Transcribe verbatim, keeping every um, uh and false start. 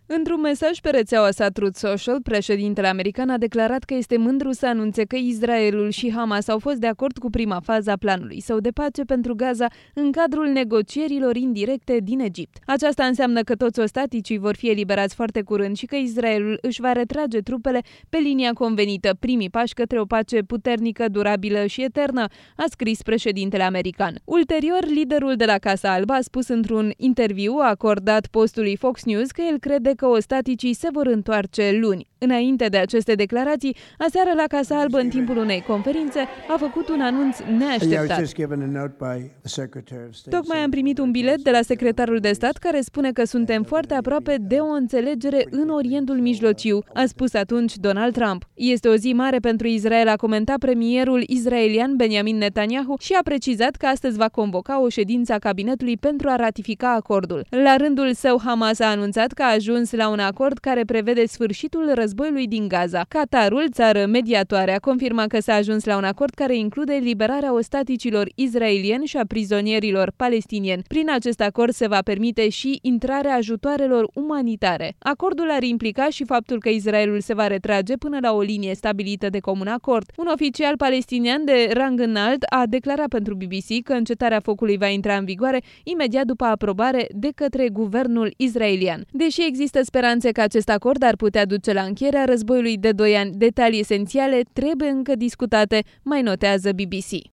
Într-un mesaj pe rețeaua sa Truth Social, președintele american a declarat că este mândru să anunțe că Israelul și Hamas au fost de acord cu prima fază a planului său de pace pentru Gaza în cadrul negocierilor indirecte din Egipt. Aceasta înseamnă că toți ostaticii vor fi eliberați foarte curând și că Israelul își va retrage trupele pe linia convenită, primii pași către o pace puternică, durabilă și eternă, a scris președintele american. Ulterior, liderul de la Casa Albă a spus într-un interviu acordat postului Fox News că el crede că ostaticii se vor întoarce luni. Înainte de aceste declarații, aseară la Casa Albă, în timpul unei conferințe, a făcut un anunț neașteptat. Tocmai am primit un bilet de la secretarul de stat care spune că suntem foarte aproape de o înțelegere în Orientul Mijlociu, a spus atunci Donald Trump. Este o zi mare pentru Israel, a comentat premierul israelian Benjamin Netanyahu și a precizat că astăzi va convoca o ședință a cabinetului pentru a ratifica acordul. La rândul său, Hamas a anunțat că a ajuns la un acord care prevede sfârșitul războiului din Gaza. Qatarul, țară mediatoare, a confirmat că s-a ajuns la un acord care include eliberarea ostaticilor israelieni și a prizonierilor palestinieni. Prin acest acord se va permite și intrarea ajutoarelor umanitare. Acordul ar implica și faptul că Israelul se va retrage până la o linie stabilită de comun acord. Un oficial palestinian de rang înalt a declarat pentru B B C că încetarea focului va intra în vigoare imediat după aprobare de către guvernul israelian. Deși există speranțe că acest acord ar putea duce la încheierea războiului de doi ani, detalii esențiale trebuie încă discutate, mai notează B B C.